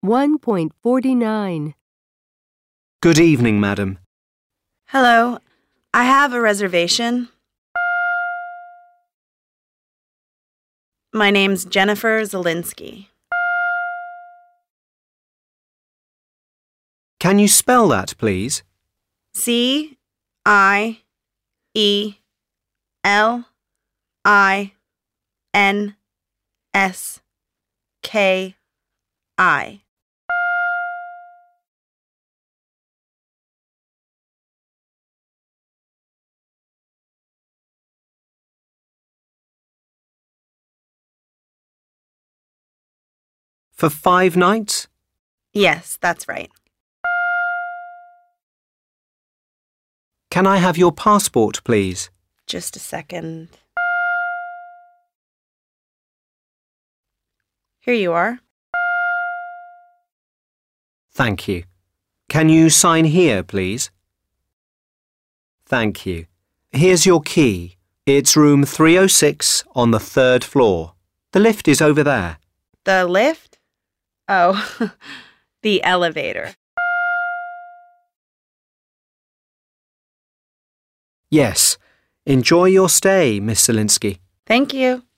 1.49. Good evening, madam. Hello, I have a reservation. My name's Jennifer Zielinski. Can you spell that, please? Ciellinski. For 5 nights? Yes, that's right. Can I have your passport, please? Just a second. Here you are. Thank you. Can you sign here, please? Thank you. Here's your key. It's room 306 on the 3rd floor. The lift is over there. The lift? Oh, the elevator. Yes. Enjoy your stay, Miss Zielinski. Thank you.